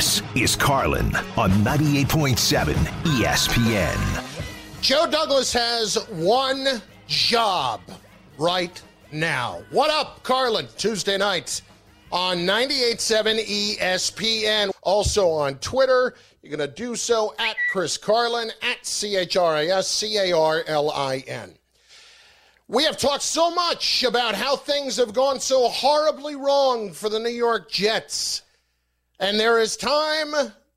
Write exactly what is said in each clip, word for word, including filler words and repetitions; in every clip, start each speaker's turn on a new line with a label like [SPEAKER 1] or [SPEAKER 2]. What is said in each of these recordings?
[SPEAKER 1] This is Carlin on ninety-eight point seven E S P N.
[SPEAKER 2] Joe Douglas has one job right now. What up, Carlin? Tuesday nights on ninety-eight point seven E S P N. Also on Twitter. You're going to do so at Chris Carlin, at C H R I S C A R L I N. We have talked so much about how things have gone so horribly wrong for the New York Jets. And there is time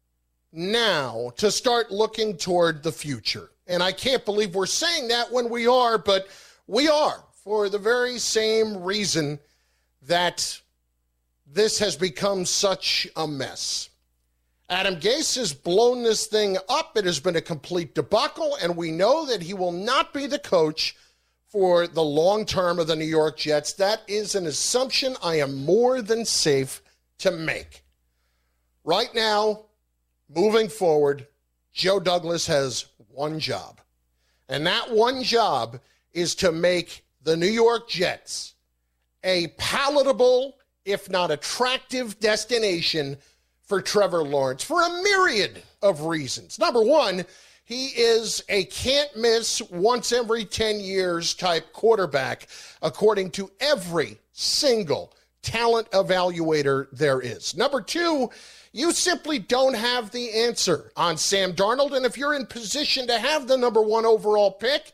[SPEAKER 2] now to start looking toward the future. And I can't believe we're saying that when we are, but we are, for the very same reason that this has become such a mess. Adam Gase has blown this thing up. It has been a complete debacle, and we know that he will not be the coach for the long term of the New York Jets. That is an assumption I am more than safe to make. Right now, moving forward, Joe Douglas has one job. And that one job is to make the New York Jets a palatable, if not attractive, destination for Trevor Lawrence for a myriad of reasons. Number one, he is a can't-miss, once every ten years type quarterback, according to every single talent evaluator there is. Number two, you simply don't have the answer on Sam Darnold, and if you're in position to have the number one overall pick,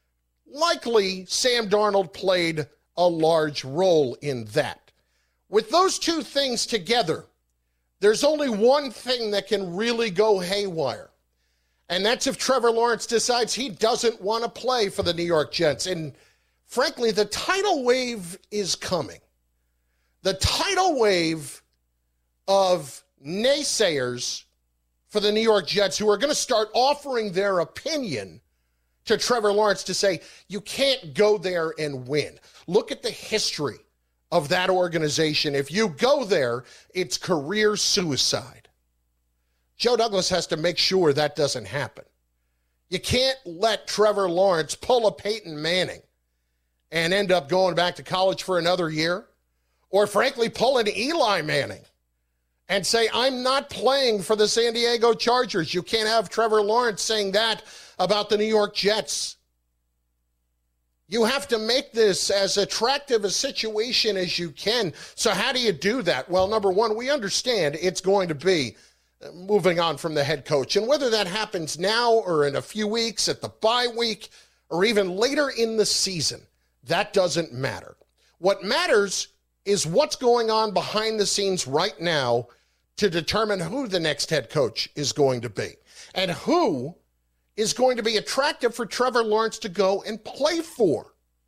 [SPEAKER 2] likely Sam Darnold played a large role in that. With those two things together, there's only one thing that can really go haywire. And that's if Trevor Lawrence decides he doesn't want to play for the New York Jets. And frankly, the tidal wave is coming. The tidal wave of naysayers for the New York Jets who are going to start offering their opinion to Trevor Lawrence to say, you can't go there and win. Look at the history of that organization. If you go there, it's career suicide. Joe Douglas has to make sure that doesn't happen. You can't let Trevor Lawrence pull a Peyton Manning and end up going back to college for another year, or frankly pull an Eli Manning and say, I'm not playing for the San Diego Chargers. You can't have Trevor Lawrence saying that about the New York Jets. You have to make this as attractive a situation as you can. So how do you do that? Well, number one, we understand it's going to be moving on from the head coach. And whether that happens now or in a few weeks at the bye week or even later in the season, that doesn't matter. What matters is what's going on behind the scenes right now to determine who the next head coach is going to be and who is going to be attractive for Trevor Lawrence to go and play for.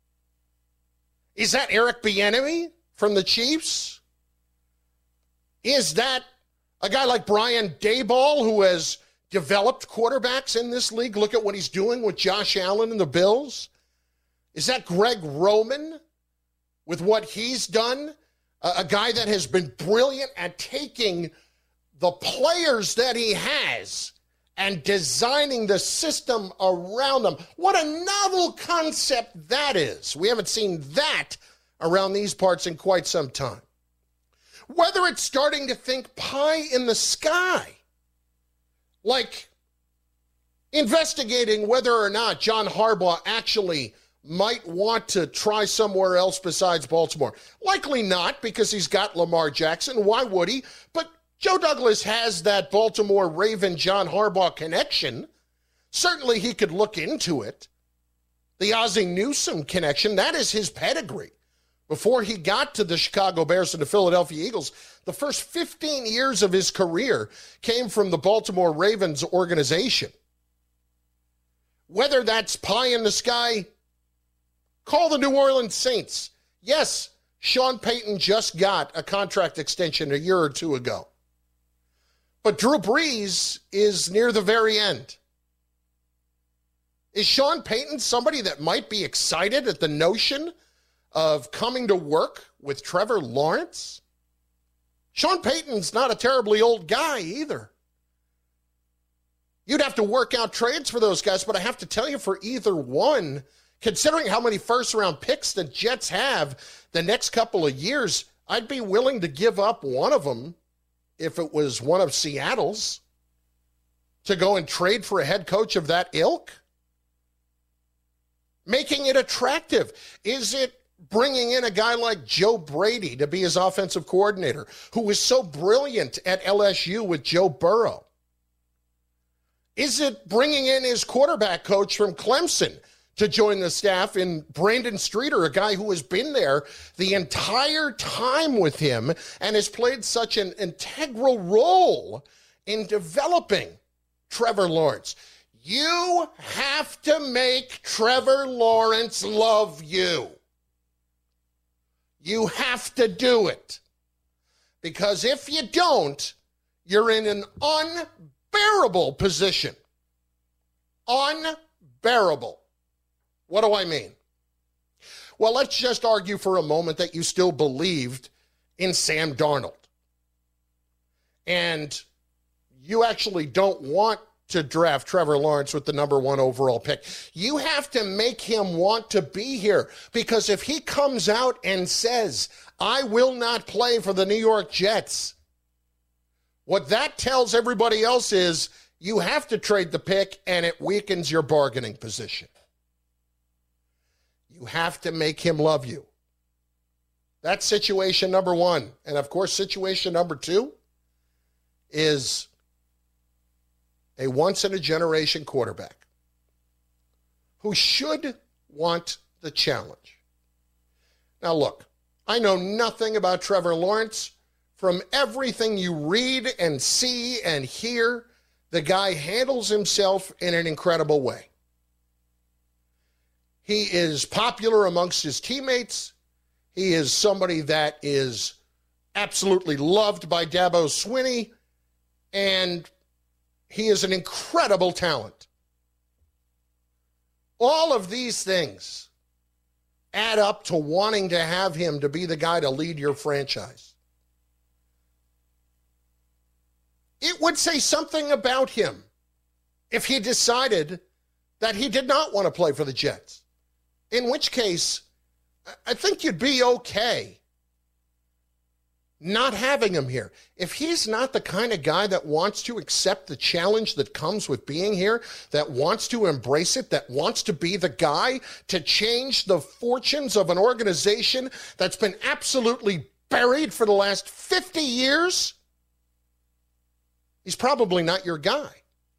[SPEAKER 2] Is that Eric Bieniemy from the Chiefs? Is that a guy like Brian Daboll, who has developed quarterbacks in this league? Look at what he's doing with Josh Allen and the Bills. Is that Greg Roman with what he's done? A, a guy that has been brilliant at taking the players that he has and designing the system around them. What a novel concept that is. We haven't seen that around these parts in quite some time. Whether it's starting to think pie in the sky, like investigating whether or not John Harbaugh actually might want to try somewhere else besides Baltimore. Likely not, because he's got Lamar Jackson. Why would he? But Joe Douglas has that Baltimore Raven John Harbaugh connection. Certainly he could look into it. The Ozzie Newsome connection, that is his pedigree. Before he got to the Chicago Bears and the Philadelphia Eagles, the first fifteen years of his career came from the Baltimore Ravens organization. Whether that's pie in the sky, call the New Orleans Saints. Yes, Sean Payton just got a contract extension a year or two ago. But Drew Brees is near the very end. Is Sean Payton somebody that might be excited at the notion of coming to work with Trevor Lawrence? Sean Payton's not a terribly old guy either. You'd have to work out trades for those guys, but I have to tell you, for either one, considering how many first-round picks the Jets have the next couple of years, I'd be willing to give up one of them if it was one of Seattle's to go and trade for a head coach of that ilk? Making it attractive. Is it bringing in a guy like Joe Brady to be his offensive coordinator, who was so brilliant at L S U with Joe Burrow? Is it bringing in his quarterback coach from Clemson to join the staff in Brandon Streeter, a guy who has been there the entire time with him and has played such an integral role in developing Trevor Lawrence? You have to make Trevor Lawrence love you. You have to do it. Because if you don't, you're in an unbearable position. Unbearable. What do I mean? Well, let's just argue for a moment that you still believed in Sam Darnold. And you actually don't want to draft Trevor Lawrence with the number one overall pick. You have to make him want to be here, because if he comes out and says, I will not play for the New York Jets, what that tells everybody else is you have to trade the pick, and it weakens your bargaining position. You have to make him love you. That's situation number one. And of course, situation number two is a once-in-a-generation quarterback who should want the challenge. Now, look, I know nothing about Trevor Lawrence. From everything you read and see and hear, the guy handles himself in an incredible way. He is popular amongst his teammates. He is somebody that is absolutely loved by Dabo Swinney, and he is an incredible talent. All of these things add up to wanting to have him to be the guy to lead your franchise. It would say something about him if he decided that he did not want to play for the Jets, in which case I think you'd be okay not having him here. If he's not the kind of guy that wants to accept the challenge that comes with being here, that wants to embrace it, that wants to be the guy to change the fortunes of an organization that's been absolutely buried for the last fifty years, he's probably not your guy.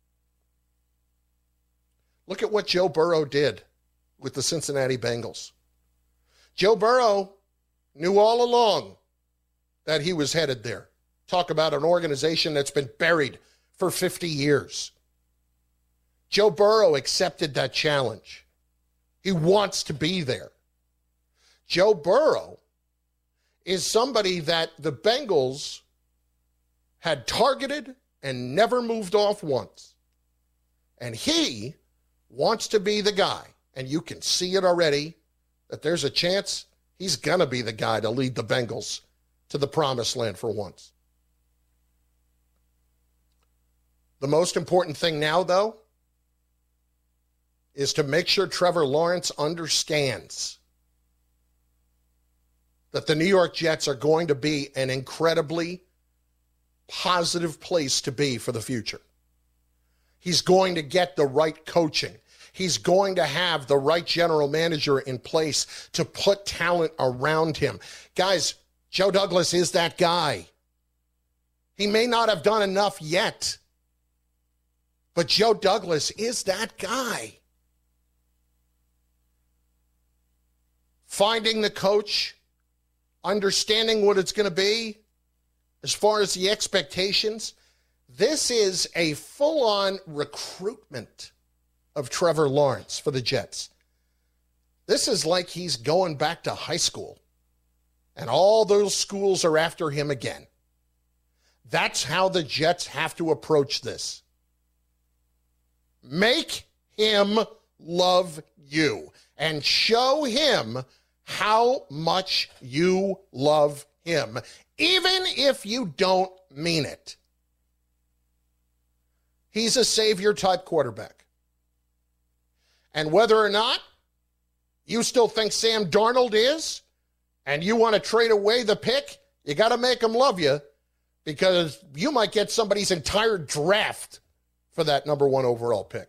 [SPEAKER 2] Look at what Joe Burrow did with the Cincinnati Bengals. Joe Burrow knew all along that he was headed there. Talk about an organization that's been buried for fifty years. Joe Burrow accepted that challenge. He wants to be there. Joe Burrow is somebody that the Bengals had targeted and never moved off once. And he wants to be the guy. And you can see it already, that there's a chance he's going to be the guy to lead the Bengals to the promised land for once. The most important thing now, though, is to make sure Trevor Lawrence understands that the New York Jets are going to be an incredibly positive place to be for the future. He's going to get the right coaching. He's going to have the right general manager in place to put talent around him. Guys, Joe Douglas is that guy. He may not have done enough yet, but Joe Douglas is that guy. Finding the coach, understanding what it's going to be, as far as the expectations, this is a full-on recruitment of Trevor Lawrence for the Jets. This is like he's going back to high school, and all those schools are after him again. That's how the Jets have to approach this. Make him love you and show him how much you love him, even if you don't mean it. He's a savior-type quarterback. And whether or not you still think Sam Darnold is, and you want to trade away the pick, you got to make him love you. because you might get somebody's entire draft for that number one overall pick.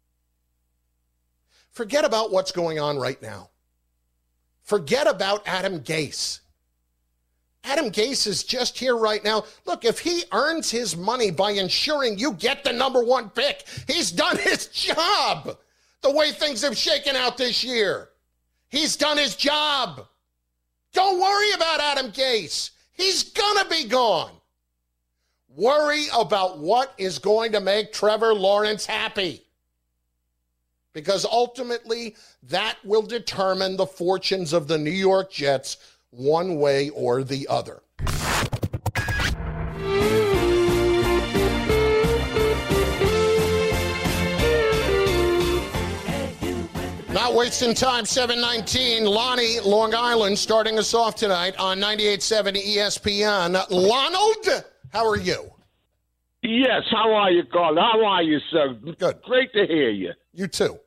[SPEAKER 2] Forget about what's going on right now. Forget about Adam Gase. Adam Gase is just here right now. Look, if he earns his money by ensuring you get the number one pick, he's done his job the way things have shaken out this year. He's done his job. Don't worry about Adam Gase. He's going to be gone. Worry about what is going to make Trevor Lawrence happy. Because ultimately, that will determine the fortunes of the New York Jets one way or the other. Not wasting time, seven nineteen. Lonnie, Long Island, starting us off tonight on ninety-eight point seven E S P N. Lonald, how are you?
[SPEAKER 3] Yes, how are you, Carl? How are you, sir?
[SPEAKER 2] Good.
[SPEAKER 3] Great to hear you.
[SPEAKER 2] You too.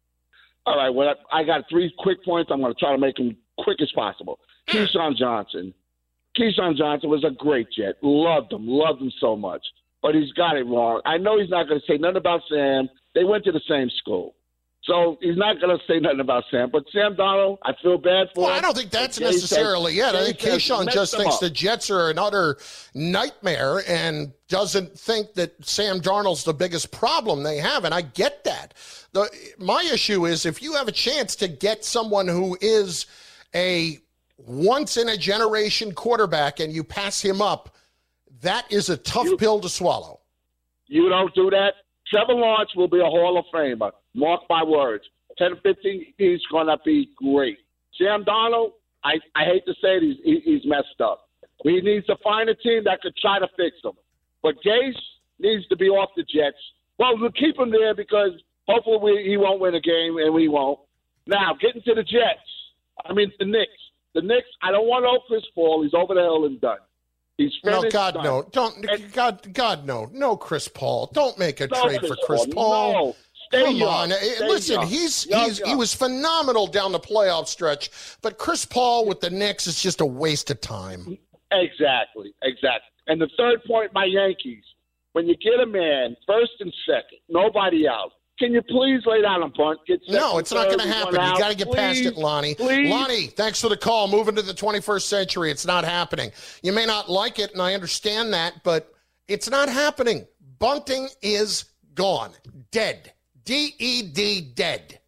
[SPEAKER 3] All right, well, I got three quick points. I'm going to try to make them quick as possible. Keyshawn Johnson. Keyshawn Johnson was a great Jet. Loved him. Loved him so much. But he's got it wrong. I know he's not going to say nothing about Sam. They went to the same school. So he's not going to say nothing about Sam. But Sam Darnold, I feel bad for
[SPEAKER 2] well,
[SPEAKER 3] him.
[SPEAKER 2] I don't think that's
[SPEAKER 3] Jay
[SPEAKER 2] necessarily
[SPEAKER 3] says,
[SPEAKER 2] it. I think
[SPEAKER 3] Jay
[SPEAKER 2] Keyshawn just thinks
[SPEAKER 3] up.
[SPEAKER 2] the Jets are an utter nightmare and doesn't think that Sam Darnold's the biggest problem they have, and I get that. The, my issue is if you have a chance to get someone who is a once-in-a-generation quarterback and you pass him up, that is a tough you, pill to swallow.
[SPEAKER 3] You don't do that. Trevor Lawrence will be a Hall of Famer. Mark my words. ten to fifteen, he's going to be great. Sam Darnold, I, I hate to say it, he's, he, he's messed up. He needs to find a team that could try to fix him. But Gase needs to be off the Jets. Well, we'll keep him there because hopefully we, he won't win a game, and we won't. Now, getting to the Jets. I mean, the Knicks. The Knicks, I don't want no Chris Paul. He's over the hill and done. He's finished.
[SPEAKER 2] No, God,
[SPEAKER 3] done.
[SPEAKER 2] no. Don't, and, God, God, no. No Chris Paul. Don't make a
[SPEAKER 3] no
[SPEAKER 2] trade
[SPEAKER 3] Chris
[SPEAKER 2] for Chris
[SPEAKER 3] Paul.
[SPEAKER 2] Paul.
[SPEAKER 3] No. Stay
[SPEAKER 2] Come
[SPEAKER 3] young.
[SPEAKER 2] on.
[SPEAKER 3] Stay
[SPEAKER 2] Listen,
[SPEAKER 3] young.
[SPEAKER 2] he's
[SPEAKER 3] young,
[SPEAKER 2] he's
[SPEAKER 3] young.
[SPEAKER 2] he was phenomenal down the playoff stretch, but Chris Paul with the Knicks is just a waste of time.
[SPEAKER 3] Exactly, exactly. And the third point, my Yankees. When you get a man, first and second, nobody out. Can you please lay down a bunt? Get
[SPEAKER 2] no, it's not going to happen. You got to get
[SPEAKER 3] please,
[SPEAKER 2] past it, Lonnie.
[SPEAKER 3] Please.
[SPEAKER 2] Lonnie, thanks for the call. Moving to the twenty-first century, it's not happening. You may not like it, and I understand that, but it's not happening. Bunting is gone. Dead. D E D, dead.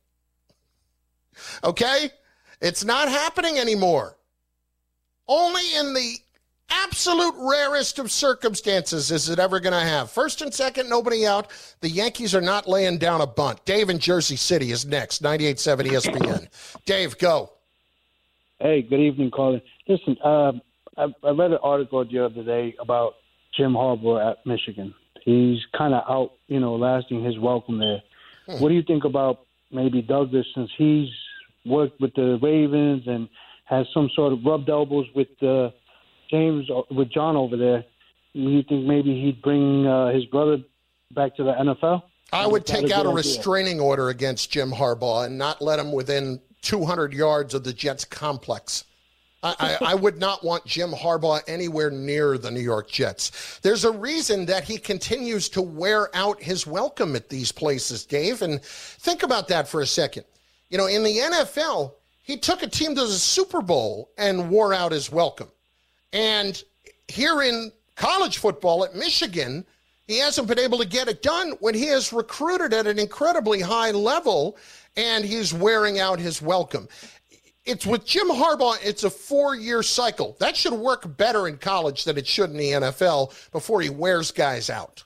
[SPEAKER 2] Okay? It's not happening anymore. Only in the absolute rarest of circumstances is it ever going to have. First and second, nobody out. The Yankees are not laying down a bunt. Dave in Jersey City is next, ninety-eight point seven E S P N. Dave, go.
[SPEAKER 4] Hey, good evening, Colin. Listen, uh, I, I read an article the other day about Jim Harbaugh at Michigan. He's kind of out, you know, lasting his welcome there. Hmm. What do you think about maybe Douglas, since he's worked with the Ravens and has some sort of rubbed elbows with uh, James, with John over there? Do you think maybe he'd bring uh, his brother back to the N F L?
[SPEAKER 2] I would take out a restraining order against Jim Harbaugh and not let him within two hundred yards of the Jets complex. I, I, I would not want Jim Harbaugh anywhere near the New York Jets. There's a reason that he continues to wear out his welcome at these places, Dave. And think about that for a second. You know, in the N F L, he took a team to the Super Bowl and wore out his welcome. And here in college football at Michigan, he hasn't been able to get it done when he has recruited at an incredibly high level, and he's wearing out his welcome. It's with Jim Harbaugh, it's a four-year cycle. That should work better in college than it should in the N F L before he wears guys out.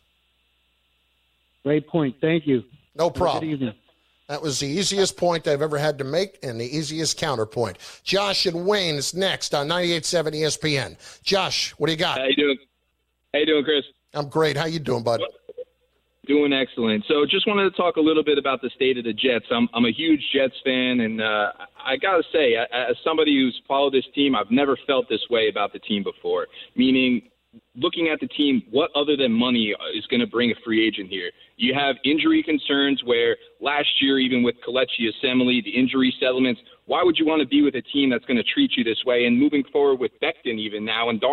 [SPEAKER 4] Great point. Thank you.
[SPEAKER 2] No problem.
[SPEAKER 4] Good evening.
[SPEAKER 2] That was the easiest point I've ever had to make and the easiest counterpoint. Josh and Wayne is next on ninety-eight point seven E S P N. Josh, what do you got?
[SPEAKER 5] How you doing? How you doing, Chris?
[SPEAKER 2] I'm great. How you doing, bud?
[SPEAKER 5] Doing excellent. So just wanted to talk a little bit about the state of the Jets. I'm I'm a huge Jets fan, and uh, I got to say, as somebody who's followed this team, I've never felt this way about the team before, meaning looking at the team, what other than money is going to bring a free agent here? You have injury concerns where last year, even with Kelechi Assembly, the injury settlements, why would you want to be with a team that's going to treat you this way? And moving forward with Becton even now and Darnold,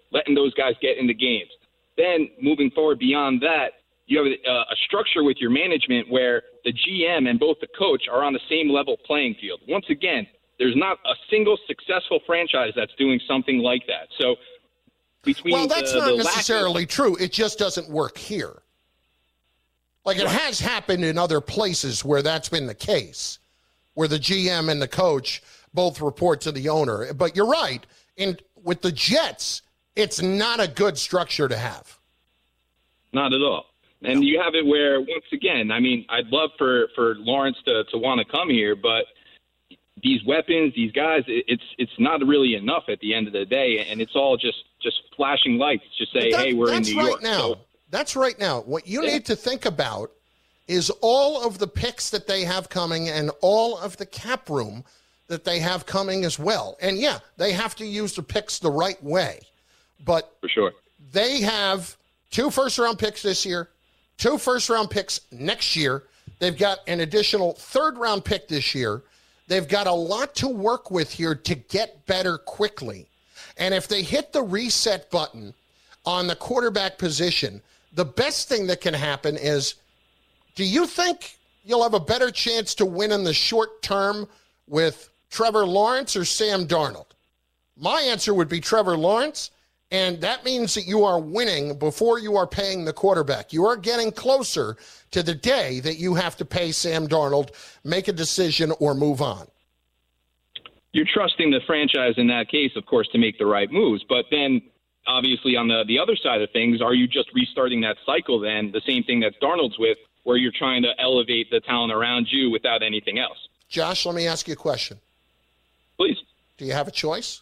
[SPEAKER 5] letting those guys get into games. Then moving forward beyond that, you have a, a structure with your management where the G M and both the coach are on the same level playing field. Once again, there's not a single successful franchise that's doing something like that. So between
[SPEAKER 2] well, that's
[SPEAKER 5] the,
[SPEAKER 2] not
[SPEAKER 5] the
[SPEAKER 2] necessarily
[SPEAKER 5] of-
[SPEAKER 2] true. It just doesn't work here. Like it has happened in other places where that's been the case, where the G M and the coach both report to the owner. But you're right. In with the Jets, it's not a good structure to have.
[SPEAKER 5] Not at all. And you have it where, once again, I mean, I'd love for, for Lawrence to, to want to come here, but these weapons, these guys, it's it's not really enough at the end of the day, and it's all just, just flashing lights to say,
[SPEAKER 2] that,
[SPEAKER 5] hey, we're in New
[SPEAKER 2] right
[SPEAKER 5] York.
[SPEAKER 2] Now.
[SPEAKER 5] So,
[SPEAKER 2] that's right now. What you
[SPEAKER 5] yeah.
[SPEAKER 2] need to think about is all of the picks that they have coming and all of the cap room that they have coming as well. And, yeah, they have to use the picks the right way. But
[SPEAKER 5] for sure.
[SPEAKER 2] They have two first-round picks this year, two first-round picks next year. They've got an additional third-round pick this year. They've got a lot to work with here to get better quickly. And if they hit the reset button on the quarterback position, the best thing that can happen is, do you think you'll have a better chance to win in the short term with Trevor Lawrence or Sam Darnold? My answer would be Trevor Lawrence. And that means that you are winning before you are paying the quarterback. You are getting closer to the day that you have to pay Sam Darnold, make a decision, or move on.
[SPEAKER 5] You're trusting the franchise in that case, of course, to make the right moves. But then, obviously, on the, the other side of things, are you just restarting that cycle then, the same thing that Darnold's with, where you're trying to elevate the talent around you without anything else?
[SPEAKER 2] Josh, let me ask you a question.
[SPEAKER 5] Please.
[SPEAKER 2] Do you have a choice?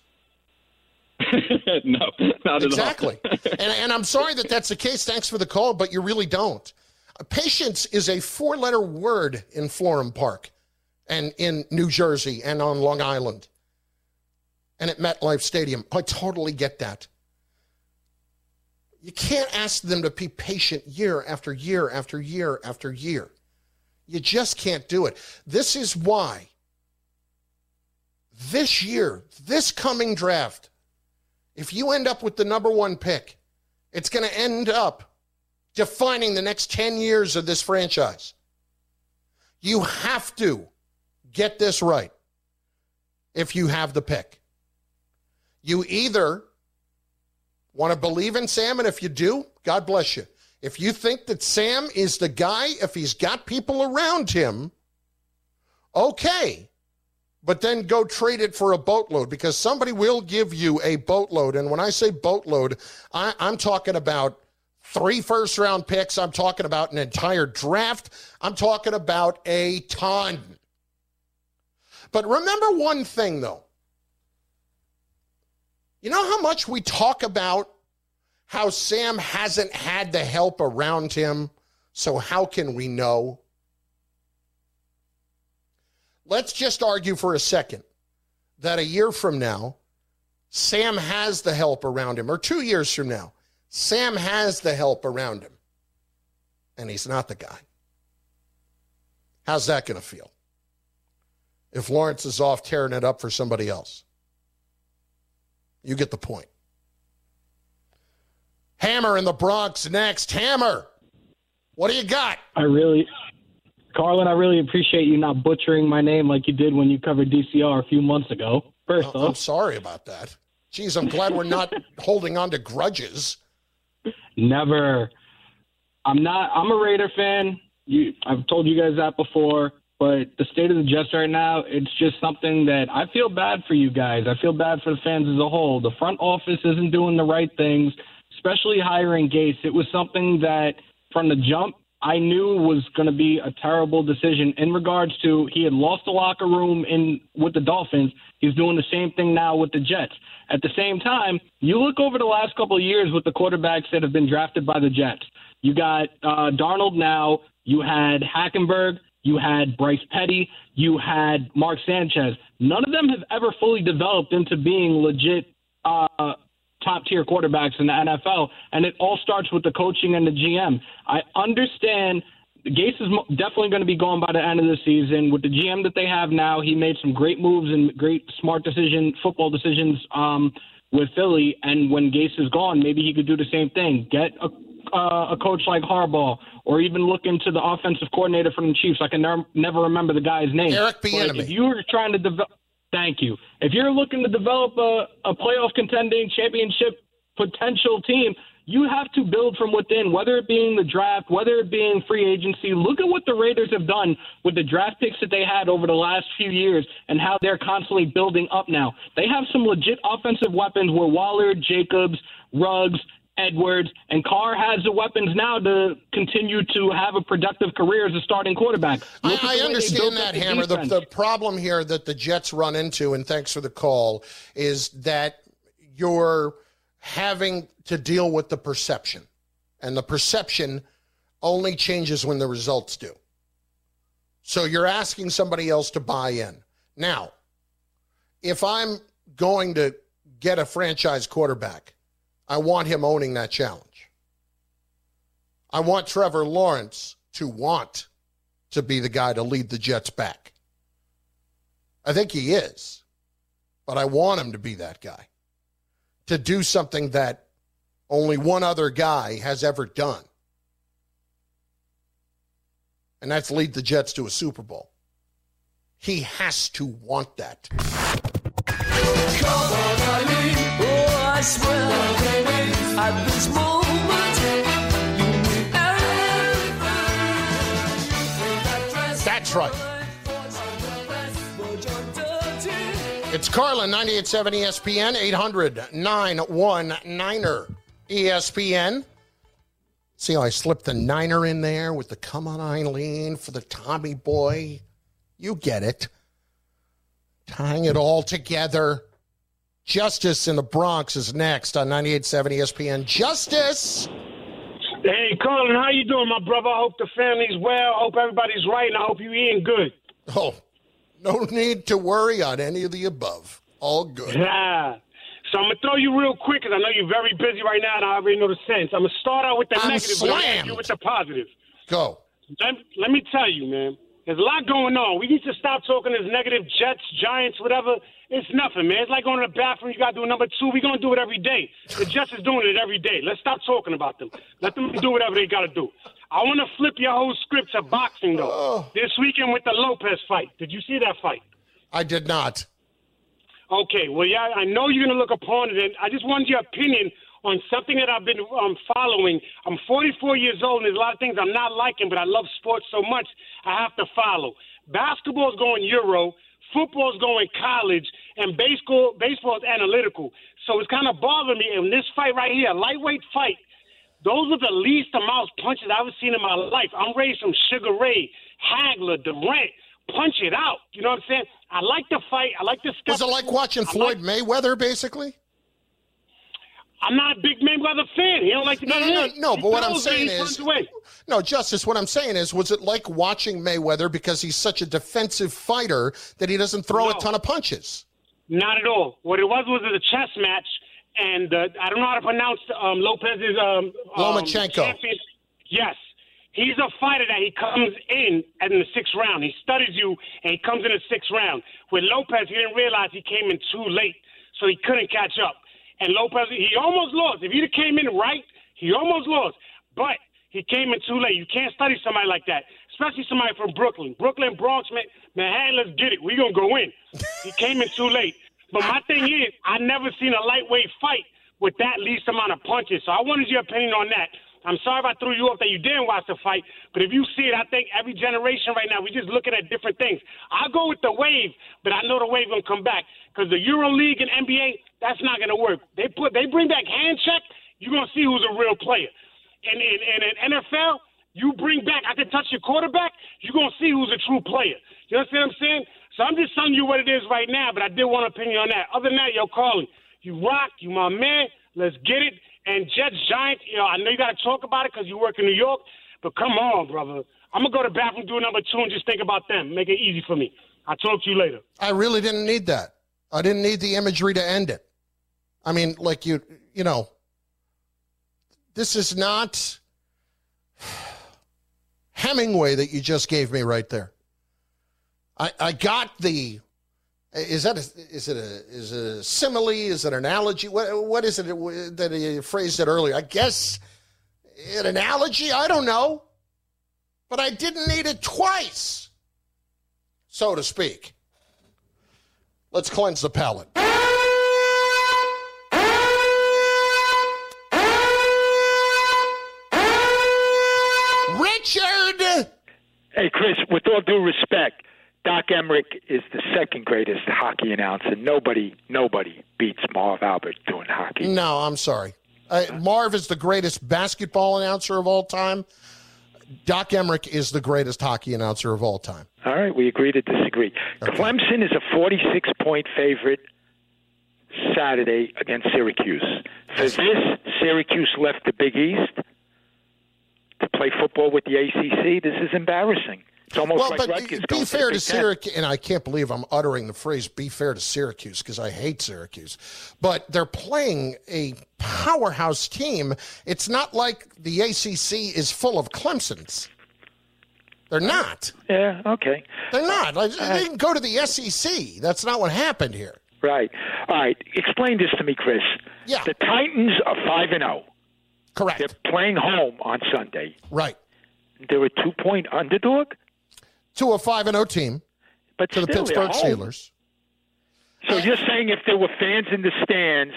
[SPEAKER 5] No, not
[SPEAKER 2] exactly.
[SPEAKER 5] at all.
[SPEAKER 2] and, and I'm sorry that that's the case. Thanks for the call, but you really don't. Uh, patience is a four-letter word in Florham Park and in New Jersey and on Long Island and at MetLife Stadium. I totally get that. You can't ask them to be patient year after year after year after year. You just can't do it. This is why this year, this coming draft, if you end up with the number one pick, it's going to end up defining the next ten years of this franchise. You have to get this right if you have the pick. You either want to believe in Sam, and if you do, God bless you. If you think that Sam is the guy, if he's got people around him, okay. But then go trade it for a boatload, because somebody will give you a boatload. And when I say boatload, I, I'm talking about three first-round picks. I'm talking about an entire draft. I'm talking about a ton. But remember one thing, though. You know how much we talk about how Sam hasn't had the help around him, so how can we know? Let's just argue for a second that a year from now, Sam has the help around him, or two years from now, Sam has the help around him, and he's not the guy. How's that going to feel if Lawrence is off tearing it up for somebody else? You get the point. Hammer in the Bronx next. Hammer, what do you got?
[SPEAKER 6] I really... Carlin, I really appreciate you not butchering my name like you did when you covered D C R a few months ago. First
[SPEAKER 2] oh,
[SPEAKER 6] off.
[SPEAKER 2] I'm sorry about that. Geez, I'm glad we're not holding on to grudges.
[SPEAKER 6] Never. I'm not. I'm a Raider fan. You, I've told you guys that before. But the state of the Jets right now, it's just something that I feel bad for you guys. I feel bad for the fans as a whole. The front office isn't doing the right things, especially hiring Gase. It was something that from the jump, I knew was going to be a terrible decision in regards to he had lost the locker room in with the Dolphins. He's doing the same thing now with the Jets. At the same time, you look over the last couple of years with the quarterbacks that have been drafted by the Jets. You got uh, Darnold now. You had Hackenberg. You had Bryce Petty. You had Mark Sanchez. None of them have ever fully developed into being legit uh, top-tier quarterbacks in the N F L, and it all starts with the coaching and the G M. I understand Gase is definitely going to be gone by the end of the season. With the G M that they have now, he made some great moves and great smart decision, football decisions um, with Philly, and when Gase is gone, maybe he could do the same thing. Get a, uh, a coach like Harbaugh, or even look into the offensive coordinator from the Chiefs. I can ne- never remember the guy's name.
[SPEAKER 2] Eric Bieniemy.
[SPEAKER 6] If you're trying to develop, thank you. If you're looking to develop a, a playoff contending championship potential team, you have to build from within, whether it being the draft, whether it being free agency. Look at what the Raiders have done with the draft picks that they had over the last few years and how they're constantly building up now. They have some legit offensive weapons where Waller, Jacobs, Ruggs, Edwards, and Carr has the weapons now to continue to have a productive career as a starting quarterback.
[SPEAKER 2] I, I understand that, Hammer. The, the problem here that the Jets run into, and thanks for the call, is that you're having to deal with the perception. And the perception only changes when the results do. So you're asking somebody else to buy in. Now, if I'm going to get a franchise quarterback, I want him owning that challenge. I want Trevor Lawrence to want to be the guy to lead the Jets back. I think he is, but I want him to be that guy, to do something that only one other guy has ever done. And that's lead the Jets to a Super Bowl. He has to want that.
[SPEAKER 7] Oh, I swear, at this moment,
[SPEAKER 2] that's right. It's Carlin, ninety-eight point seven E S P N, eight hundred, nine one niner E S P N. See how I slipped the niner in there with the come on Eileen for the Tommy boy? You get it. Tying it all together. Justice in the Bronx is next on ninety-eight point seven E S P N. Justice!
[SPEAKER 8] Hey, Carlin, how you doing, my brother? I hope the family's well. I hope everybody's right, and I hope you're eating good.
[SPEAKER 2] Oh, no need to worry on any of the above. All good.
[SPEAKER 8] Yeah. So I'm going to throw you real quick because I know you're very busy right now and I already know the sense. I'm going to start out with the
[SPEAKER 2] I'm
[SPEAKER 8] negative and
[SPEAKER 2] slammed.
[SPEAKER 8] end you with the positive.
[SPEAKER 2] Go.
[SPEAKER 8] Let, let me tell you, man. There's a lot going on. We need to stop talking this negative Jets, Giants, whatever. It's nothing, man. It's like going to the bathroom. You got to do number two. We're going to do it every day. The Jets is doing it every day. Let's stop talking about them. Let them do whatever they got to do. I want to flip your whole script to boxing, though.
[SPEAKER 2] Oh.
[SPEAKER 8] This weekend with the Lopez fight. Did you see that fight?
[SPEAKER 2] I did not.
[SPEAKER 8] Okay, well, yeah, I know you're going to look upon it, and I just wanted your opinion on something that I've been um, following. I'm forty-four years old, and there's a lot of things I'm not liking, but I love sports so much, I have to follow. Basketball's going Euro, football's going college, and baseball baseball's analytical. So it's kind of bothering me. In this fight right here, a lightweight fight, those are the least amount of punches I've ever seen in my life. I'm ready from Sugar Ray, Hagler, Durant. Punch it out. You know what I'm saying? I like the fight. I like the stuff.
[SPEAKER 2] Was it like watching Floyd like, Mayweather, basically?
[SPEAKER 8] I'm not a big Mayweather fan. He don't like to
[SPEAKER 2] no,
[SPEAKER 8] get
[SPEAKER 2] no,
[SPEAKER 8] hit.
[SPEAKER 2] no, no.
[SPEAKER 8] He
[SPEAKER 2] But what I'm
[SPEAKER 8] throws
[SPEAKER 2] saying
[SPEAKER 8] it,
[SPEAKER 2] is,
[SPEAKER 8] away.
[SPEAKER 2] no, Justice. What I'm saying is, was it like watching Mayweather because he's such a defensive fighter that he doesn't throw
[SPEAKER 8] no,
[SPEAKER 2] a ton of punches?
[SPEAKER 8] Not at all. What it was was a chess match, and uh, I don't know how to pronounce um, Lopez's um,
[SPEAKER 2] Lomachenko.
[SPEAKER 8] Um, champion. Yes. He's a fighter that he comes in in the sixth round. He studies you, and he comes in the sixth round. With Lopez, he didn't realize he came in too late, so he couldn't catch up. And Lopez, he almost lost. If he'd have came in right, he almost lost. But he came in too late. You can't study somebody like that, especially somebody from Brooklyn. Brooklyn, Bronx, Manhattan, let's get it. We're going to go in. He came in too late. But my thing is, I never seen a lightweight fight with that least amount of punches. So I wanted your opinion on that. I'm sorry if I threw you off that you didn't watch the fight, but if you see it, I think every generation right now, we're just looking at different things. I'll go with the wave, but I know the wave going to come back because the Euro League and N B A, that's not going to work. They put they bring back hand check, you're going to see who's a real player. And in and, and N F L, you bring back, I can touch your quarterback, you're going to see who's a true player. You understand what I'm saying? So I'm just telling you what it is right now, but I did want an opinion on that. Other than that, yo, Carlin, you rock, you my man, let's get it. And Jets, Giants, you know, I know you got to talk about it because you work in New York, but come on, brother. I'm going to go to the bathroom, do number two, and just think about them. Make it easy for me. I'll talk to you later.
[SPEAKER 2] I really didn't need that. I didn't need the imagery to end it. I mean, like you, you know, this is not Hemingway that you just gave me right there. I, I got the Is that a, is it a is it a simile? Is it an analogy? What what is it that he phrased it earlier? I guess an analogy. I don't know, but I didn't need it twice, so to speak. Let's cleanse the palate. Richard.
[SPEAKER 9] Hey, Chris. With all due respect, Doc Emmerich is the second greatest hockey announcer. Nobody, nobody beats Marv Albert doing hockey.
[SPEAKER 2] No, I'm sorry. Uh, Marv is the greatest basketball announcer of all time. Doc Emmerich is the greatest hockey announcer of all time.
[SPEAKER 9] All right, we agree to disagree. Okay. Clemson is a forty-six point favorite Saturday against Syracuse. For this, Syracuse left the Big East to play football with the A C C. This is embarrassing. It's almost
[SPEAKER 2] well,
[SPEAKER 9] like
[SPEAKER 2] but
[SPEAKER 9] Rutgers
[SPEAKER 2] be
[SPEAKER 9] going
[SPEAKER 2] fair
[SPEAKER 9] to,
[SPEAKER 2] to Syracuse, and I can't believe I'm uttering the phrase "be fair to Syracuse" because I hate Syracuse. But they're playing a powerhouse team. It's not like the A C C is full of Clemsons. They're not.
[SPEAKER 9] Yeah, okay.
[SPEAKER 2] They're not. They didn't go to the S E C. That's not what happened here.
[SPEAKER 9] Right. All right. Explain this to me, Chris.
[SPEAKER 2] Yeah.
[SPEAKER 9] The Titans are five and zero.
[SPEAKER 2] Correct.
[SPEAKER 9] They're playing home on Sunday.
[SPEAKER 2] Right.
[SPEAKER 9] They're a two-point underdog?
[SPEAKER 2] To a five and oh team.
[SPEAKER 9] But
[SPEAKER 2] to
[SPEAKER 9] still,
[SPEAKER 2] the Pittsburgh
[SPEAKER 9] they're home.
[SPEAKER 2] Steelers.
[SPEAKER 9] So you're saying if there were fans in the stands,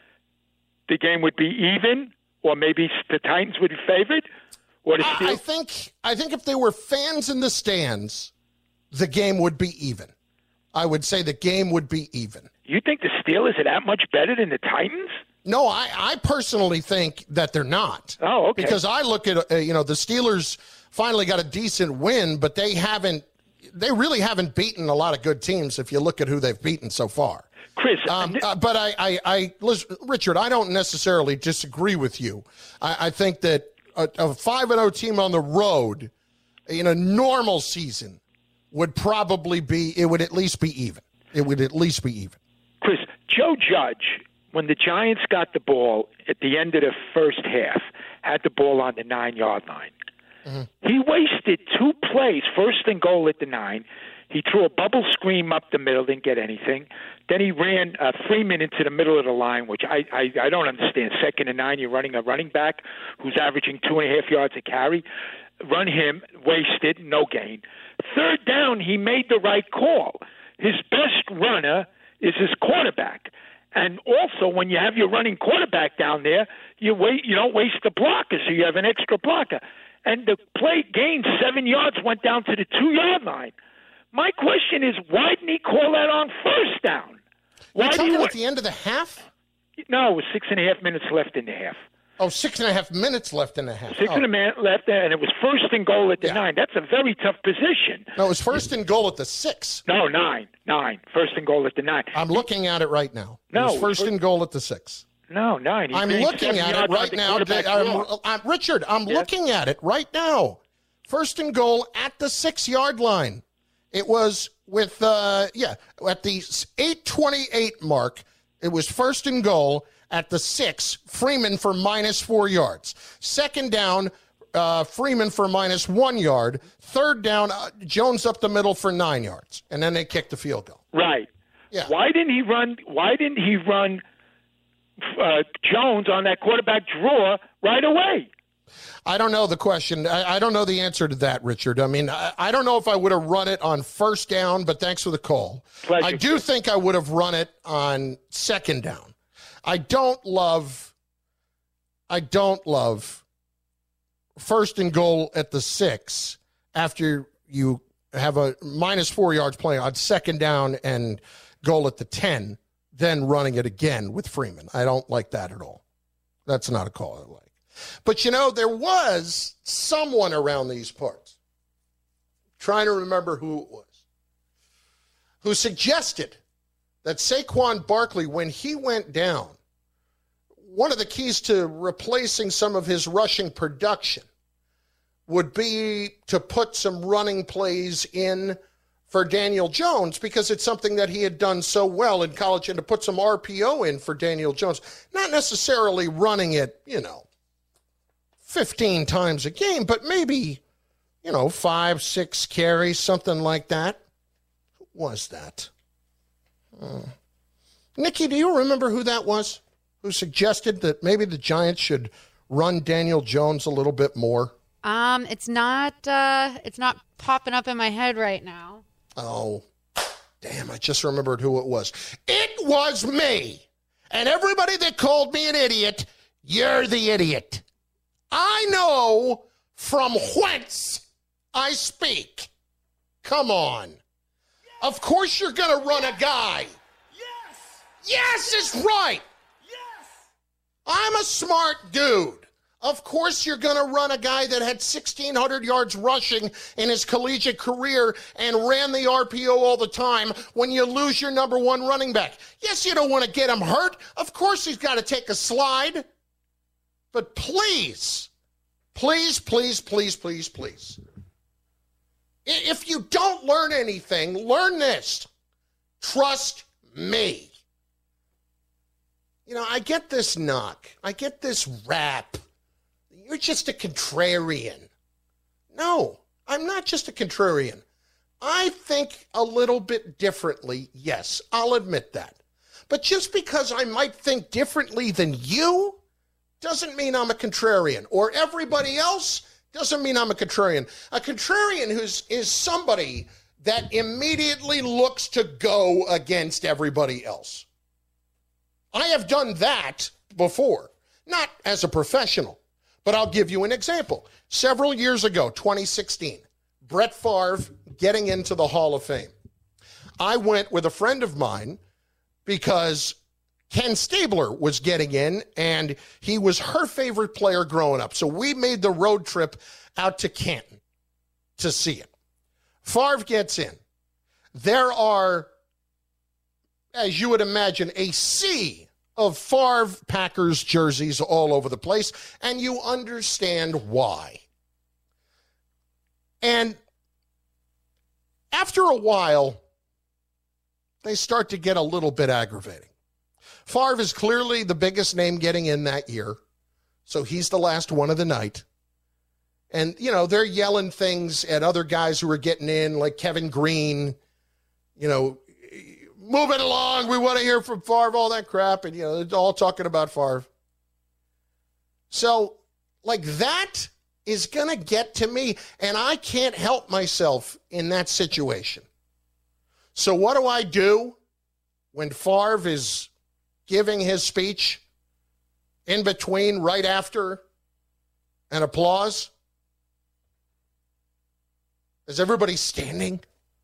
[SPEAKER 9] the game would be even, or maybe the Titans would be favored? Or the
[SPEAKER 2] I, I think I think if there were fans in the stands, the game would be even. I would say the game would be even.
[SPEAKER 9] You think the Steelers are that much better than the Titans?
[SPEAKER 2] No, I, I personally think that they're not.
[SPEAKER 9] Oh, okay.
[SPEAKER 2] Because I look at, uh, you know, the Steelers finally got a decent win, but they haven't, they really haven't beaten a lot of good teams if you look at who they've beaten so far.
[SPEAKER 9] Chris.
[SPEAKER 2] Um, uh, but I, I, I listen, Richard, I don't necessarily disagree with you. I, I think that a, a five and oh team on the road in a normal season would probably be, it would at least be even. It would at least be even.
[SPEAKER 9] Chris, Joe Judge, when the Giants got the ball at the end of the first half, had the ball on the nine-yard line. Mm-hmm. He wasted two plays, first and goal at the nine. He threw a bubble screen up the middle, didn't get anything. Then he ran uh, Freeman into the middle of the line, which I, I, I don't understand. Second and nine, you're running a running back who's averaging two and a half yards a carry. Run him, wasted, no gain. Third down, he made the right call. His best runner is his quarterback. And also, when you have your running quarterback down there, you wait. You don't waste the blocker, so you have an extra blocker. And the play gained seven yards, went down to the two-yard line. My question is, why didn't he call that on first down?
[SPEAKER 2] Why
[SPEAKER 9] You're
[SPEAKER 2] talking
[SPEAKER 9] you,
[SPEAKER 2] at the end of the half?
[SPEAKER 9] No, it was six and a half minutes left in the half.
[SPEAKER 2] Oh, six and a half minutes left in the half.
[SPEAKER 9] Six
[SPEAKER 2] oh.
[SPEAKER 9] and a minute left there, and it was first and goal at the yeah. nine. That's a very tough position.
[SPEAKER 2] No, it was first and goal at the six.
[SPEAKER 9] No, nine. Nine. First and goal at the nine.
[SPEAKER 2] I'm looking at it right now. It
[SPEAKER 9] no.
[SPEAKER 2] was first and goal at the six.
[SPEAKER 9] No, nine. He
[SPEAKER 2] I'm looking at it right now. I'm, I'm, Richard, I'm yes. looking at it right now. First and goal at the six-yard line. It was with, uh, yeah, at the eight twenty-eight mark, it was first and goal at the six, Freeman for minus four yards. Second down, uh, Freeman for minus one yard. Third down, uh, Jones up the middle for nine yards. And then they kicked the field goal.
[SPEAKER 9] Right.
[SPEAKER 2] Yeah.
[SPEAKER 9] Why didn't he run, why didn't he run uh, Jones on that quarterback draw right away?
[SPEAKER 2] I don't know the question. I, I don't know the answer to that, Richard. I mean, I, I don't know if I would have run it on first down, but thanks for the call.
[SPEAKER 9] Pleasure.
[SPEAKER 2] I do think I would have run it on second down. I don't love, I don't love first and goal at the six after you have a minus four yards playing on second down and goal at the ten, then running it again with Freeman. I don't like that at all. That's not a call I like. But, you know, there was someone around these parts, trying to remember who it was, who suggested that Saquon Barkley, when he went down, one of the keys to replacing some of his rushing production would be to put some running plays in for Daniel Jones, because it's something that he had done so well in college, and to put some R P O in for Daniel Jones, not necessarily running it, you know, fifteen times a game, but maybe, you know, five, six carries, something like that. Who was that? Uh, Nikki, do you remember who that was who suggested that maybe the Giants should run Daniel Jones a little bit more?
[SPEAKER 10] Um, it's not. Uh, it's not popping up in my head right now.
[SPEAKER 2] Oh, damn! I just remembered who it was. It was me, and everybody that called me an idiot. You're the idiot. I know from whence I speak. Come on. Yes. Of course you're going to run yes. a guy. Yes. Yes is right. Yes. I'm a smart dude. Of course you're going to run a guy that had sixteen hundred yards rushing in his collegiate career and ran the R P O all the time when you lose your number one running back. Yes, you don't want to get him hurt. Of course he's got to take a slide. But please, please, please, please, please, please. If you don't learn anything, learn this. Trust me. You know, I get this knock. I get this rap. You're just a contrarian. No, I'm not just a contrarian. I think a little bit differently, yes, I'll admit that. But just because I might think differently than you doesn't mean I'm a contrarian. Or everybody else doesn't mean I'm a contrarian. A contrarian who's is somebody that immediately looks to go against everybody else. I have done that before, not as a professional. But I'll give you an example. Several years ago, twenty sixteen, Brett Favre getting into the Hall of Fame. I went with a friend of mine because Ken Stabler was getting in, and he was her favorite player growing up. So we made the road trip out to Canton to see it. Favre gets in. There are, as you would imagine, a sea of Favre Packers jerseys all over the place, and you understand why. And after a while, they start to get a little bit aggravating. Favre is clearly the biggest name getting in that year, so he's the last one of the night. And, you know, they're yelling things at other guys who are getting in, like Kevin Green, you know, move it along, we want to hear from Favre, all that crap, and, you know, they're all talking about Favre. So, like, that is going to get to me, and I can't help myself in that situation. So what do I do when Favre is giving his speech in between, right after an applause? Is everybody standing?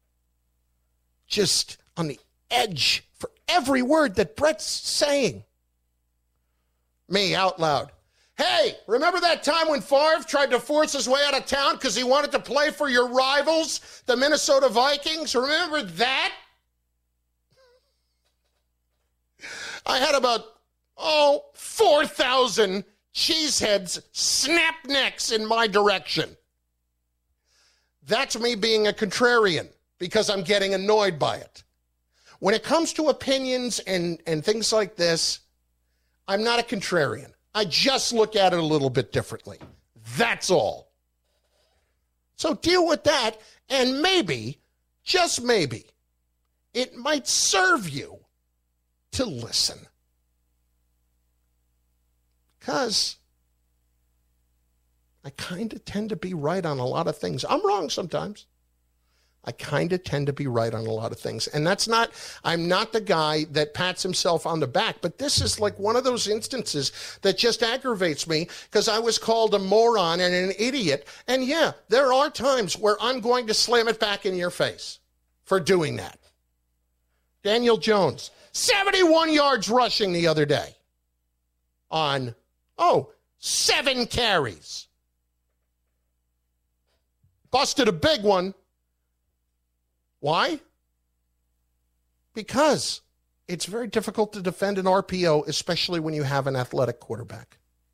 [SPEAKER 2] Just on the edge for every word that Brett's saying. Me, out loud. Hey, remember that time when Favre tried to force his way out of town because he wanted to play for your rivals, the Minnesota Vikings? Remember that? I had about, oh, four thousand cheeseheads snap necks in my direction. That's me being a contrarian because I'm getting annoyed by it. When it comes to opinions and, and things like this, I'm not a contrarian. I just look at it a little bit differently. That's all. So deal with that, and maybe, just maybe, it might serve you to listen. Because I kind of tend to be right on a lot of things. I'm wrong sometimes. I kind of tend to be right on a lot of things. And that's not, I'm not the guy that pats himself on the back, but this is like one of those instances that just aggravates me because I was called a moron and an idiot. And yeah, there are times where I'm going to slam it back in your face for doing that. Daniel Jones, seventy-one yards rushing the other day on, oh, seven carries. Busted a big one. Why? Because it's very difficult to defend an R P O, especially when you have an athletic quarterback.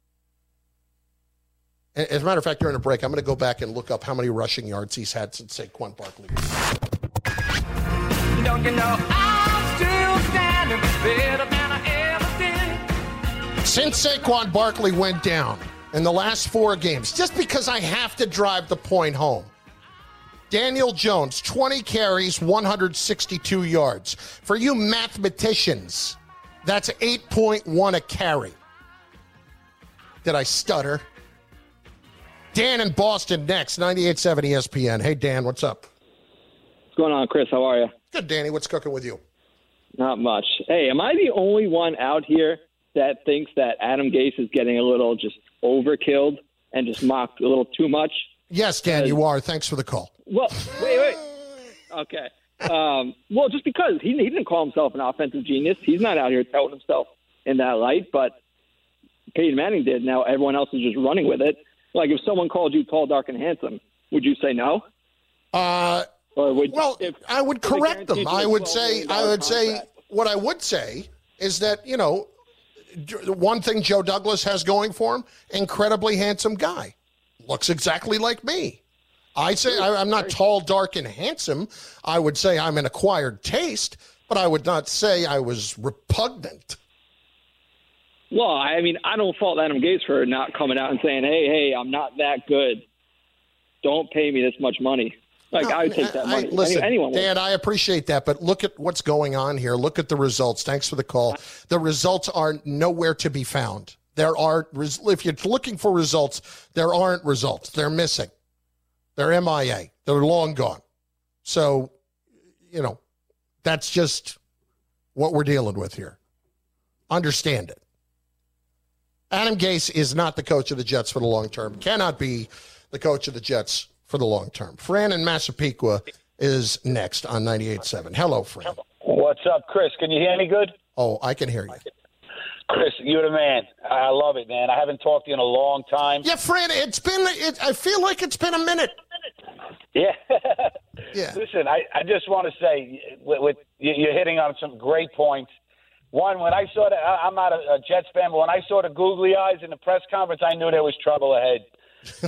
[SPEAKER 2] As a matter of fact, during a break, I'm going to go back and look up how many rushing yards he's had since Saquon Barkley. Don't you know I'm still standing better than I ever did. Since Saquon Barkley went down in the last four games, just because I have to drive the point home, Daniel Jones, twenty carries, one hundred sixty-two yards. For you mathematicians, that's eight point one a carry. Did I stutter? Dan in Boston next, ninety-eight point seven E S P N. Hey, Dan, what's up?
[SPEAKER 11] What's going on, Chris? How are you?
[SPEAKER 2] Good, Danny. What's cooking with you?
[SPEAKER 11] Not much. Hey, am I the only one out here that thinks that Adam Gase is getting a little just overkilled and just mocked a little too much?
[SPEAKER 2] Yes, Dan, you are. Thanks for the call.
[SPEAKER 11] Well, wait, wait. Okay. Um, well, just because he, he didn't call himself an offensive genius. He's not out here touting himself in that light, but Peyton Manning did. Now everyone else is just running with it. Like if someone called you tall, dark, and handsome, would you say no?
[SPEAKER 2] Uh,
[SPEAKER 11] or would,
[SPEAKER 2] well,
[SPEAKER 11] if,
[SPEAKER 2] I would correct them. I would say, I would say, what I would say is that, you know, one thing Joe Douglas has going for him, incredibly handsome guy. Looks exactly like me. I say I, I'm not tall, dark, and handsome. I would say I'm an acquired taste, but I would not say I was repugnant.
[SPEAKER 11] Well, I mean, I don't fault Adam Gase for not coming out and saying, hey, hey, I'm not that good. Don't pay me this much money. Like, no, I would take that money. I,
[SPEAKER 2] listen,
[SPEAKER 11] Any, anyone
[SPEAKER 2] Dan, I appreciate that, but look at what's going on here. Look at the results. Thanks for the call. The results are nowhere to be found. There are, if you're looking for results, there aren't results. They're missing. They're M I A. They're long gone. So, you know, that's just what we're dealing with here. Understand it. Adam Gase is not the coach of the Jets for the long term. Cannot be the coach of the Jets for the long term. Fran in Massapequa is next on ninety-eight point seven. Hello, Fran.
[SPEAKER 12] What's up, Chris? Can you hear me good?
[SPEAKER 2] Oh, I can hear you.
[SPEAKER 12] Chris, you're the man. I love it, man. I haven't talked to you in a long time.
[SPEAKER 2] Yeah, Fran, it's been, it, I feel like it's been a minute.
[SPEAKER 12] Yeah.
[SPEAKER 2] yeah.
[SPEAKER 12] Listen, I, I just want to say, with, with you're hitting on some great points. One, when I saw that, I'm not a, a Jets fan, but when I saw the googly eyes in the press conference, I knew there was trouble ahead.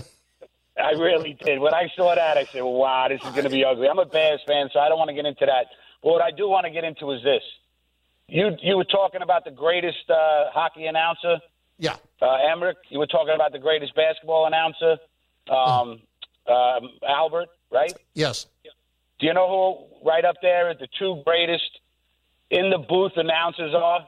[SPEAKER 12] I really did. When I saw that, I said, wow, this is going to be ugly. I'm a Bears fan, so I don't want to get into that. But what I do want to get into is this. You you were talking about the greatest uh, hockey announcer.
[SPEAKER 2] Yeah.
[SPEAKER 12] Uh, Emmerich. You were talking about the greatest basketball announcer, um, uh, Albert, right?
[SPEAKER 2] Yes.
[SPEAKER 12] Do you know who right up there the two greatest in the booth announcers are?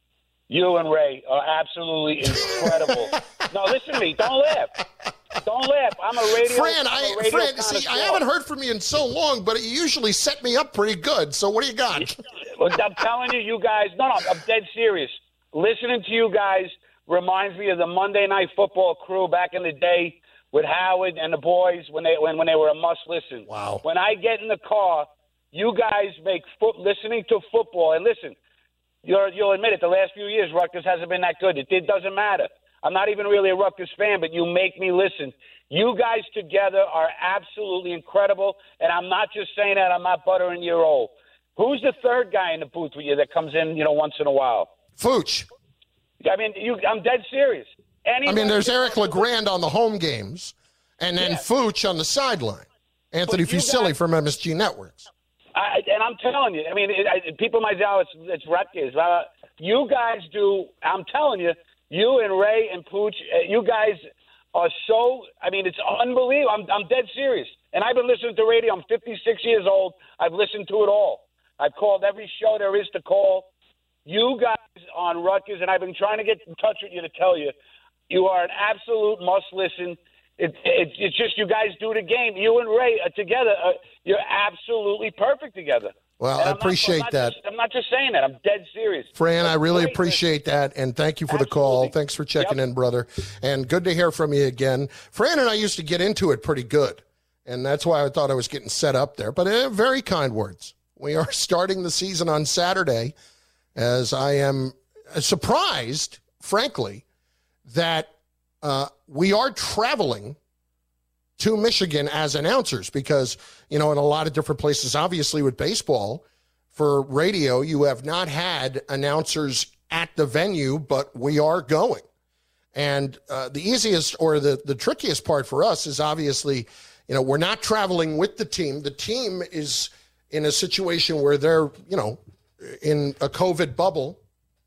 [SPEAKER 12] You and Ray are absolutely incredible. No, listen to me. Don't laugh. Don't laugh. I'm a radio.
[SPEAKER 2] Fran,
[SPEAKER 12] I,
[SPEAKER 2] I, Fran see, I haven't heard from you in so long, but you usually set me up pretty good. So what do you got?
[SPEAKER 12] Well, I'm telling you, you guys. No, no, I'm dead serious. Listening to you guys reminds me of the Monday Night Football crew back in the day with Howard and the boys when they when, when they were a must listen.
[SPEAKER 2] Wow.
[SPEAKER 12] When I get in the car, you guys make foot, listening to football. And listen, you're, you'll admit it. The last few years, Rutgers hasn't been that good. It, it doesn't matter. I'm not even really a Rutgers fan, but you make me listen. You guys together are absolutely incredible, and I'm not just saying that. I'm not buttering your old. Who's the third guy in the booth with you that comes in, you know, once in a while?
[SPEAKER 2] Fuchs.
[SPEAKER 12] I mean, you, I'm dead serious. Anybody
[SPEAKER 2] I mean, there's Eric LeGrand on the home games, and then yeah. Fuchs on the sideline. Anthony Fusilli guys, from M S G Networks.
[SPEAKER 12] I, and I'm telling you, I mean, it, I, people might say, oh, it's, it's Rutgers. Uh, you guys do, I'm telling you, you and Ray and Pooch, uh, you guys are so, I mean, it's unbelievable. I'm, I'm dead serious. And I've been listening to radio. I'm fifty-six years old. I've listened to it all. I've called every show there is to call. You guys on Rutgers, and I've been trying to get in touch with you to tell you, you are an absolute must-listen. It, it, it's just you guys do the game. You and Ray are together. Uh, you're absolutely perfect together.
[SPEAKER 2] Well, I appreciate
[SPEAKER 12] not, I'm
[SPEAKER 2] that.
[SPEAKER 12] Just, I'm not just saying that. I'm dead serious.
[SPEAKER 2] Fran, I really appreciate that, and thank you for the call. Thanks for checking yep. in, brother. And good to hear from you again. Fran and I used to get into it pretty good, and that's why I thought I was getting set up there. But uh, very kind words. We are starting the season on Saturday, as I am surprised, frankly, that uh, we are traveling to Michigan as announcers because, you know, in a lot of different places, obviously with baseball, for radio, you have not had announcers at the venue, but we are going. And uh, the easiest or the, the trickiest part for us is obviously, you know, we're not traveling with the team. The team is in a situation where they're, you know, in a COVID bubble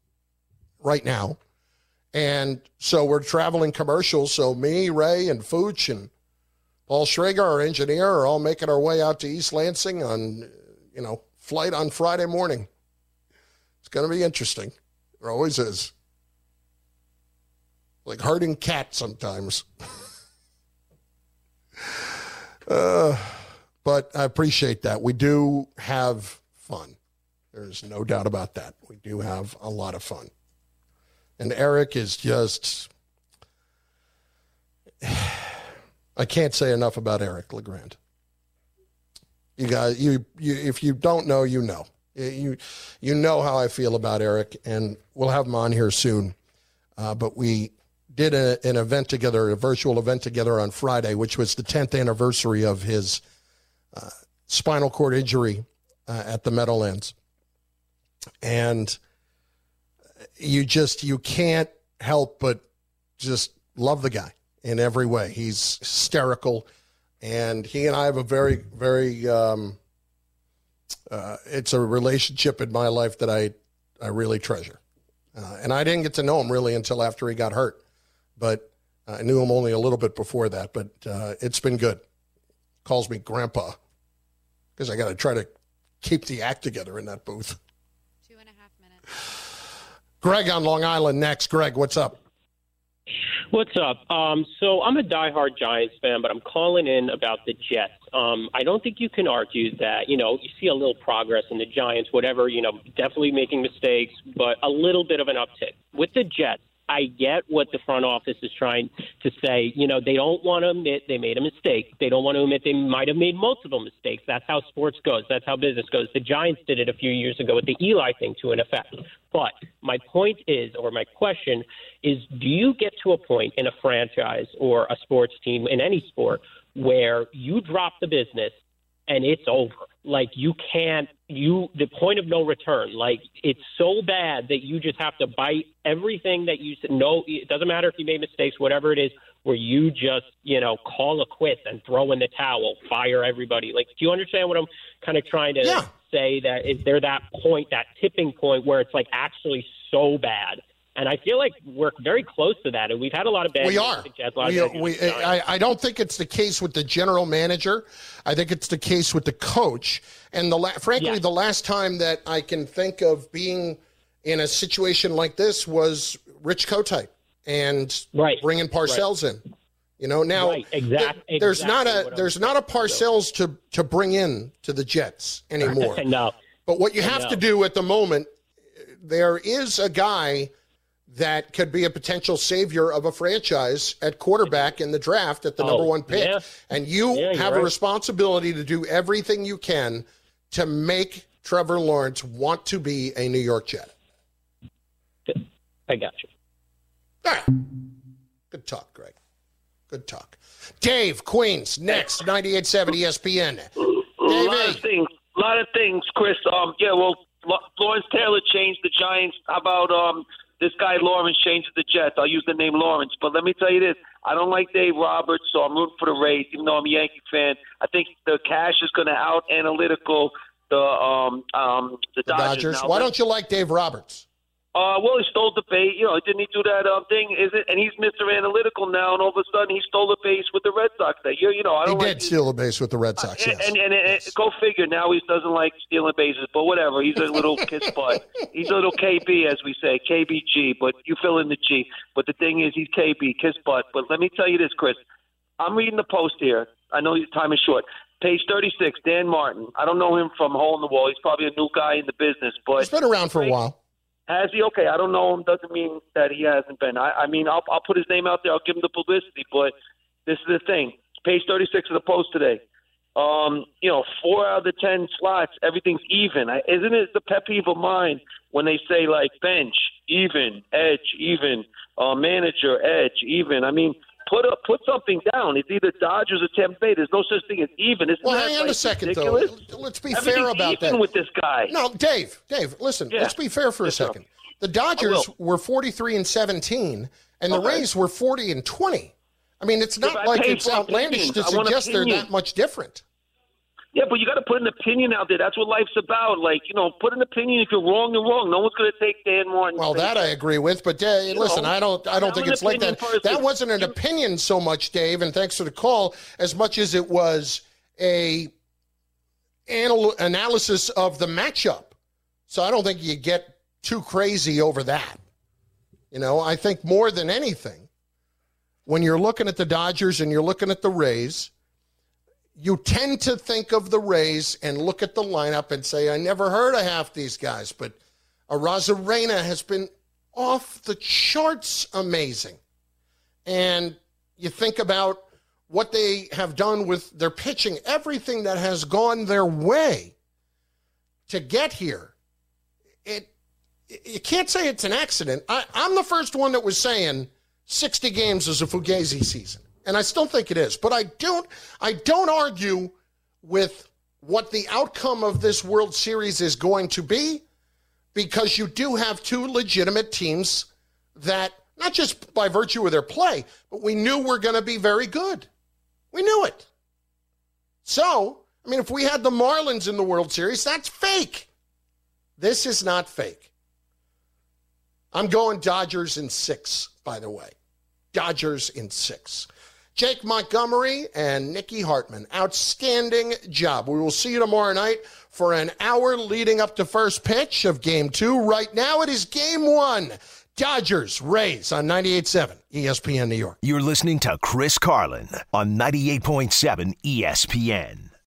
[SPEAKER 2] right now. And so we're traveling commercials. So me, Ray, and Fooch, and Paul Schrager, our engineer, are all making our way out to East Lansing on, you know, flight on Friday morning. It's going to be interesting. It always is. Like herding cats sometimes. uh, but I appreciate that. We do have fun. There's no doubt about that. We do have a lot of fun. And Eric is just... I can't say enough about Eric LeGrand. You guys, you, you, if you don't know, you know. You, you know how I feel about Eric, and we'll have him on here soon. Uh, but we did a, an event together, a virtual event together on Friday, which was the tenth anniversary of his uh, spinal cord injury uh, at the Meadowlands. And you just, you can't help but just love the guy in every way. He's hysterical, and he and I have a very, very, um, uh, it's a relationship in my life that I, I really treasure. Uh, and I didn't get to know him really until after he got hurt, but I knew him only a little bit before that, but uh, it's been good. Calls me Grandpa because I got to try to keep the act together in that booth.
[SPEAKER 10] Two and a half minutes.
[SPEAKER 2] Greg on Long Island next. Greg, what's up?
[SPEAKER 13] What's up? Um, so I'm a diehard Giants fan, but I'm calling in about the Jets. Um, I don't think you can argue that, you know, you see a little progress in the Giants, whatever, you know, definitely making mistakes, but a little bit of an uptick. With the Jets, I get what the front office is trying to say. You know, they don't want to admit they made a mistake. They don't want to admit they might have made multiple mistakes. That's how sports goes. That's how business goes. The Giants did it a few years ago with the Eli thing to an effect. But my point is, or my question is, do you get to a point in a franchise or a sports team in any sport where you drop the business and it's over? Like, you can't, you, the point of no return, like, it's so bad that you just have to bite everything that you said. No, it doesn't matter if you made mistakes, whatever it is, where you just, you know, call a quit and throw in the towel, fire everybody. Like, do you understand what I'm kind of trying to
[SPEAKER 2] yeah.
[SPEAKER 13] say? That is there that point, that tipping point where it's like actually so bad? And I feel like we're very close to that, and we've had a lot of bad.
[SPEAKER 2] We are. We, are, we I, I don't think it's the case with the general manager. I think it's the case with the coach. And the la- frankly, yeah. the last time that I can think of being in a situation like this was Rich Kotite and
[SPEAKER 13] right.
[SPEAKER 2] bringing Parcells
[SPEAKER 13] right.
[SPEAKER 2] in. You know, now
[SPEAKER 13] right. exactly.
[SPEAKER 2] th- there's
[SPEAKER 13] exactly
[SPEAKER 2] not a there's not a Parcells to to bring in to the Jets anymore.
[SPEAKER 13] no.
[SPEAKER 2] But what you have to do at the moment, there is a guy that could be a potential savior of a franchise at quarterback in the draft at the
[SPEAKER 13] oh,
[SPEAKER 2] number one pick.
[SPEAKER 13] Yeah.
[SPEAKER 2] And you
[SPEAKER 13] yeah,
[SPEAKER 2] have
[SPEAKER 13] right.
[SPEAKER 2] a responsibility to do everything you can to make Trevor Lawrence want to be a New York Jet.
[SPEAKER 13] I got you.
[SPEAKER 2] All right. Good talk, Greg. Good talk. Dave, Queens, next, ninety-eight point seven E S P N.
[SPEAKER 14] A lot of things. A lot of things, Chris. Um, yeah, well, Lawrence Taylor changed the Giants. How about um, this guy Lawrence changes the Jets? I'll use the name Lawrence. But let me tell you this. I don't like Dave Roberts, so I'm rooting for the Rays, even though I'm a Yankee fan. I think the cash is going to out-analytical the um, um, the,
[SPEAKER 2] The
[SPEAKER 14] Dodgers.
[SPEAKER 2] Dodgers.
[SPEAKER 14] Now,
[SPEAKER 2] Why don't you like Dave Roberts?
[SPEAKER 14] Uh, well, he stole the base. You know, didn't he do that um, thing? Is it? And he's Mister Analytical now, and all of a sudden he stole the base with the Red Sox. That you, you know, I
[SPEAKER 2] He
[SPEAKER 14] don't
[SPEAKER 2] did
[SPEAKER 14] like
[SPEAKER 2] steal the base with the Red Sox,
[SPEAKER 14] and,
[SPEAKER 2] yes.
[SPEAKER 14] and, and, and
[SPEAKER 2] yes.
[SPEAKER 14] go figure. Now he doesn't like stealing bases, but whatever. He's a little kiss butt. He's a little K B, as we say, K B G. But you fill in the G. But the thing is, he's K B, kiss butt. But let me tell you this, Chris. I'm reading the Post here. I know your time is short. Page thirty-six, Dan Martin. I don't know him from Hole in the Wall. He's probably a new guy in the business, but
[SPEAKER 2] He's been around for a while.
[SPEAKER 14] Has he? Okay, I don't know him. Doesn't mean that he hasn't been. I, I mean, I'll, I'll put his name out there. I'll give him the publicity. But this is the thing. Page thirty-six of the Post today. Um, you know, four out of the ten slots, everything's even. I, isn't it the pet peeve of mine when they say, like, bench, even, edge, even, uh, manager, edge, even? I mean, put up, put something down. It's either Dodgers or Tampa Bay. There's no such thing as even. Isn't
[SPEAKER 2] Well,
[SPEAKER 14] that,
[SPEAKER 2] hang on
[SPEAKER 14] like,
[SPEAKER 2] a second,
[SPEAKER 14] ridiculous?
[SPEAKER 2] though. Let's be
[SPEAKER 14] Everything's
[SPEAKER 2] fair about
[SPEAKER 14] even
[SPEAKER 2] that.
[SPEAKER 14] with this guy.
[SPEAKER 2] No, Dave, Dave, listen,
[SPEAKER 14] Yeah.
[SPEAKER 2] let's be fair for a
[SPEAKER 14] Yes, sir.
[SPEAKER 2] second. The Dodgers were forty-three and seventeen, and the
[SPEAKER 14] Okay.
[SPEAKER 2] Rays were forty and twenty. I mean, it's
[SPEAKER 14] If
[SPEAKER 2] not
[SPEAKER 14] I
[SPEAKER 2] like
[SPEAKER 14] pay
[SPEAKER 2] it's
[SPEAKER 14] for
[SPEAKER 2] outlandish to
[SPEAKER 14] opinions, I want
[SPEAKER 2] suggest they're
[SPEAKER 14] opinions.
[SPEAKER 2] that much different.
[SPEAKER 14] Yeah, but you got to put an opinion out there. That's what life's about. Like, you know, put an opinion. If you're wrong, you're wrong. No one's going to take Dan Martin.
[SPEAKER 2] Well, that I agree with. But uh, listen,
[SPEAKER 14] know,
[SPEAKER 2] I don't. I don't
[SPEAKER 14] I'm
[SPEAKER 2] think
[SPEAKER 14] an
[SPEAKER 2] it's like that.
[SPEAKER 14] opinion person.
[SPEAKER 2] That wasn't an opinion so much, Dave. And thanks for the call. As much as it was a anal- analysis of the matchup. So I don't think you get too crazy over that. You know, I think more than anything, when you're looking at the Dodgers and you're looking at the Rays, you tend to think of the Rays and look at the lineup and say, I never heard of half these guys, but Arozarena has been off the charts amazing. And you think about what they have done with their pitching, everything that has gone their way to get here. It, you can't say it's an accident. I, I'm the first one that was saying sixty games is a Fugazi season. And I still think it is. But I don't I don't argue with what the outcome of this World Series is going to be, because you do have two legitimate teams that, not just by virtue of their play, but we knew were going to be very good. We knew it. So, I mean, if we had the Marlins in the World Series, that's fake. This is not fake. I'm going Dodgers in six, by the way. Dodgers in six. Jake Montgomery and Nikki Hartman, outstanding job. We will see you tomorrow night for an hour leading up to first pitch of game two. Right now it is game one. Dodgers, Rays on ninety-eight point seven E S P N New York.
[SPEAKER 1] You're listening to Chris Carlin on ninety-eight point seven E S P N.